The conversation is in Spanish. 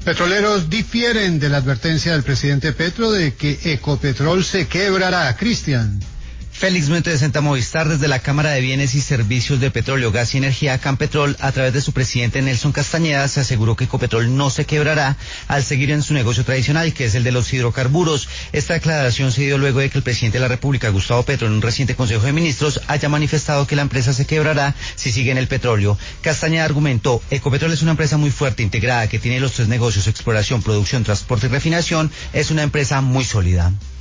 Petroleros difieren de la advertencia del presidente Petro de que Ecopetrol se quebrará. Cristian. Félix Muente de Senta Movistar, desde la Cámara de Bienes y Servicios de Petróleo, Gas y Energía, Campetrol, a través de su presidente Nelson Castañeda, se aseguró que Ecopetrol no se quebrará al seguir en su negocio tradicional, que es el de los hidrocarburos. Esta declaración se dio luego de que el presidente de la República, Gustavo Petro, en un reciente Consejo de Ministros, haya manifestado que la empresa se quebrará si sigue en el petróleo. Castañeda argumentó: Ecopetrol es una empresa muy fuerte, integrada, que tiene los tres negocios: exploración, producción, transporte y refinación. Es una empresa muy sólida.